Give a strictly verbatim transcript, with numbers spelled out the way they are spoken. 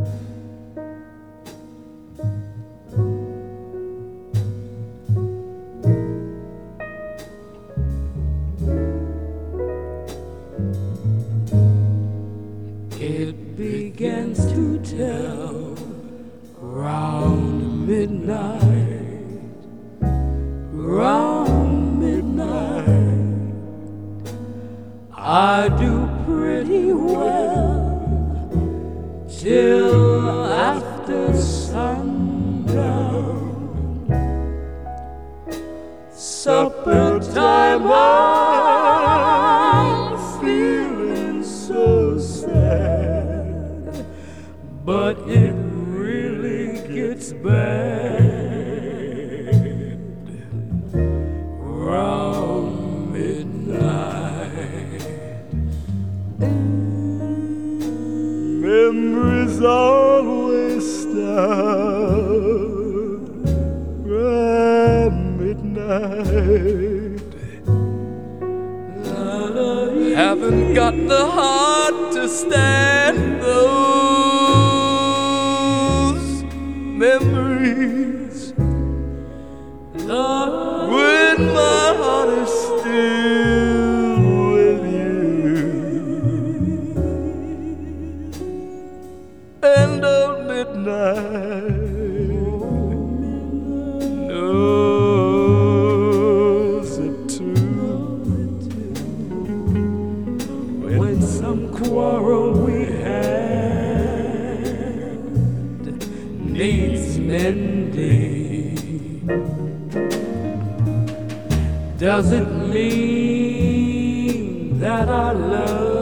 It begins to tell round midnight, round midnight. I do pretty well till after sundown. Supper time, I'm feeling so sad, but it really gets bad round midnight. Memories always start round midnight. Haven't got the heart to stand those memories when my heart is still with you. And at midnight knows it too. When some quarrel we had needs mending, does it mean that our love